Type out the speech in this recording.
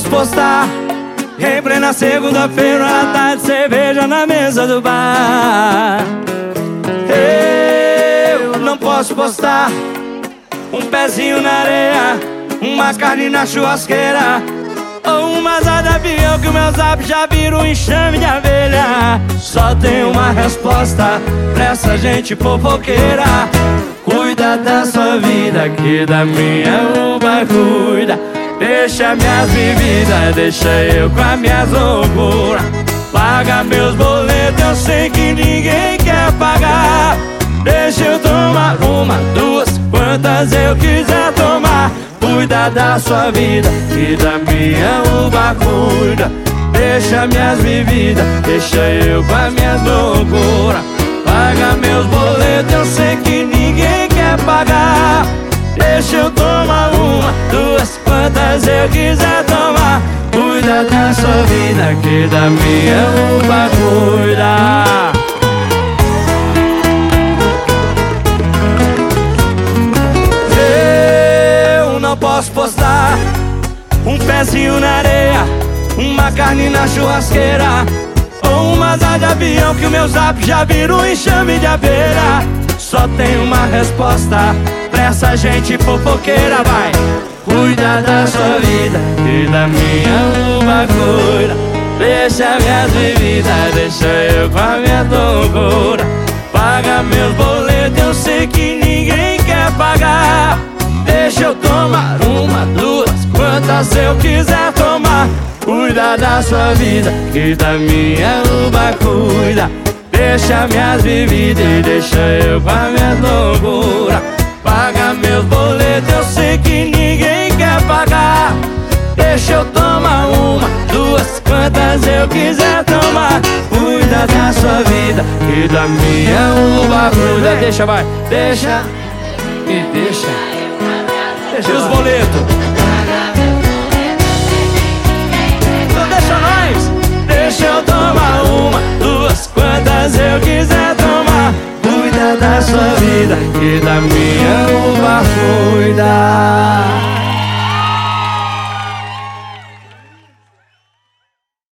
posso postar em plena segunda-feira à tarde, cerveja na mesa do bar. Eu não posso postar um pezinho na areia, uma carne na churrasqueira, ou uma asa de avião que o meu zap já vira um enxame de abelha. Só tem uma resposta pra essa gente fofoqueira: cuida da sua vida, que da minha uva cuida. Deixa minhas bebidas, deixa eu com as minhas loucuras. Paga meus boletos, eu sei que ninguém quer pagar. Deixa eu tomar uma, duas, quantas eu quiser tomar. Cuida da sua vida e da minha uva cuida. Deixa minhas bebidas, deixa eu com as minhas loucuras. Paga meus boletos, eu sei que ninguém quer pagar. Deixa eu tomar uma, duas, quantas eu quiser tomar. Cuida da sua vida, que da minha uva cuida. Eu não posso postar um pezinho na areia, uma carne na churrasqueira, ou uma asa de avião que o meu zap já vira um enxame de abelha. Só tem uma resposta pra essa gente fofoqueira, vai: cuida da sua vida e da minha uva cuida. Deixa minhas bebidas, deixa eu com a minha loucura. Paga meus boletos, eu sei que ninguém quer pagar. Deixa eu tomar uma, duas, quantas eu quiser tomar. Cuida da sua vida e da minha uva cuida. Deixa minhas bebidas e deixa eu com a minha loucura. Paga meus boletos, eu sei que ninguém quer pagar. Deixa eu tomar uma, duas, quantas eu quiser tomar. Cuida da sua vida e da minha uva cuida. Deixa, vai, deixa e deixa. Deixa os boletos. Então deixa nós. Deixa eu tomar uma, duas, quantas eu quiser tomar. Cuida da sua vida e da minha uva cuida.